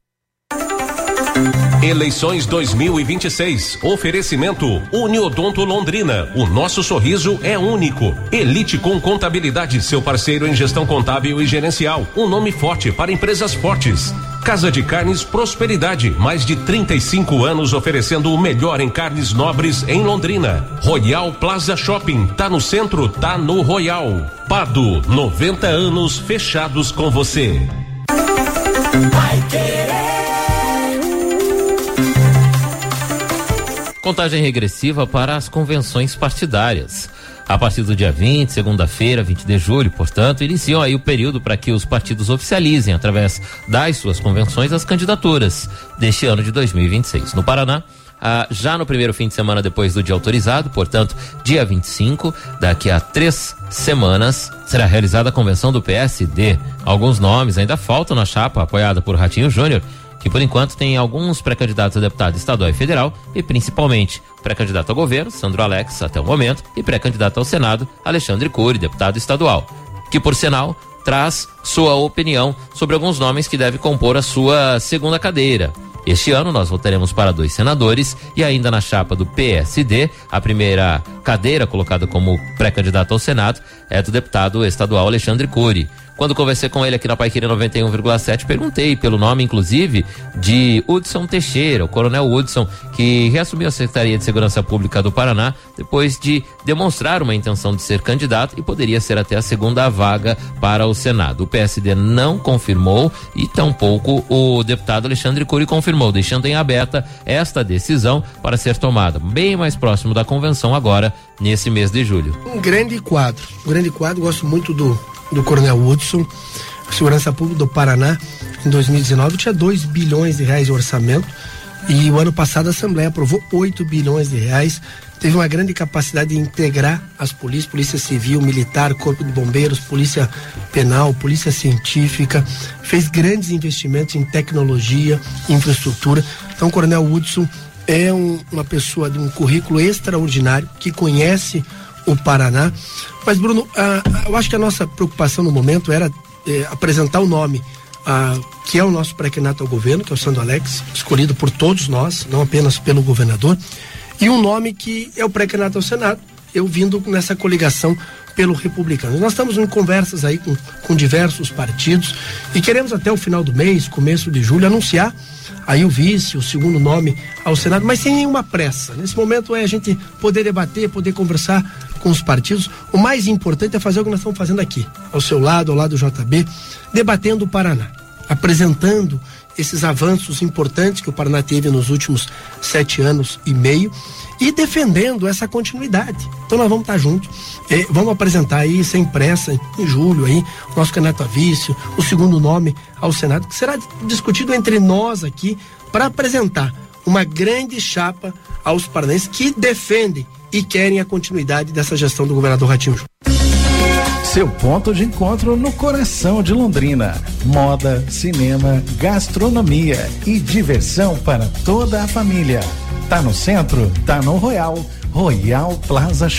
Eleições 2026. Oferecimento Uniodonto Londrina. O nosso sorriso é único. Elite com Contabilidade, seu parceiro em gestão contábil e gerencial. Um nome forte para empresas fortes. Casa de Carnes Prosperidade. Mais de 35 anos oferecendo o melhor em carnes nobres em Londrina. Royal Plaza Shopping. Tá no centro, tá no Royal. Pado, 90 anos fechados com você. Contagem regressiva para as convenções partidárias. A partir do dia 20, segunda-feira, 20 de julho, portanto, iniciam aí o período para que os partidos oficializem, através das suas convenções, as candidaturas deste ano de 2026. No Paraná, já no primeiro fim de semana depois do dia autorizado, portanto, dia 25, daqui a 3 semanas, será realizada a convenção do PSD. Alguns nomes ainda faltam na chapa apoiada por Ratinho Júnior, que por enquanto tem alguns pré-candidatos a deputado estadual e federal, e principalmente pré-candidato ao governo, Sandro Alex, até o momento, e pré-candidato ao Senado, Alexandre Cury, deputado estadual, que por sinal traz sua opinião sobre alguns nomes que devem compor a sua segunda cadeira. Este ano nós votaremos para 2 senadores e ainda na chapa do PSD, a primeira cadeira colocada como pré-candidato ao Senado é do deputado estadual Alexandre Cury. Quando conversei com ele aqui na Paiquerê 91,7, perguntei pelo nome, inclusive, de Hudson Teixeira, o coronel Hudson, que reassumiu a Secretaria de Segurança Pública do Paraná depois de demonstrar uma intenção de ser candidato e poderia ser até a segunda vaga para o Senado. O PSD não confirmou e tampouco o deputado Alexandre Cury confirmou, deixando em aberta esta decisão para ser tomada bem mais próximo da convenção agora, nesse mês de julho. Um grande quadro, gosto muito do coronel Hudson. A Segurança Pública do Paraná em 2019 tinha 2 bilhões de reais de orçamento e o ano passado a Assembleia aprovou 8 bilhões de reais. Teve uma grande capacidade de integrar as polícias, Polícia Civil, Militar, Corpo de Bombeiros, Polícia Penal, Polícia Científica, fez grandes investimentos em tecnologia, infraestrutura. Então o coronel Hudson é uma pessoa de um currículo extraordinário, que conhece o Paraná. Mas, Bruno, eu acho que a nossa preocupação no momento era apresentar o nome que é o nosso pré-candidato ao governo, que é o Sandro Alex, escolhido por todos nós, não apenas pelo governador, e um nome que é o pré-candidato ao Senado, eu vindo nessa coligação pelo Republicano. Nós estamos em conversas aí com diversos partidos e queremos até o final do mês, começo de julho, anunciar aí o vice, o segundo nome ao Senado, mas sem nenhuma pressa. Nesse momento é a gente poder debater, poder conversar com os partidos. O mais importante é fazer o que nós estamos fazendo aqui, ao seu lado, ao lado do JB, debatendo o Paraná, apresentando esses avanços importantes que o Paraná teve nos últimos 7 anos e meio e defendendo essa continuidade. Então nós vamos estar juntos, vamos apresentar aí sem pressa em julho aí o nosso candidato a vice, o segundo nome ao Senado, que será discutido entre nós aqui para apresentar uma grande chapa aos paranaenses que defendem e querem a continuidade dessa gestão do governador Ratinho Júnior. Seu ponto de encontro no coração de Londrina. Moda, cinema, gastronomia e diversão para toda a família. Tá no centro? Tá no Royal Plaza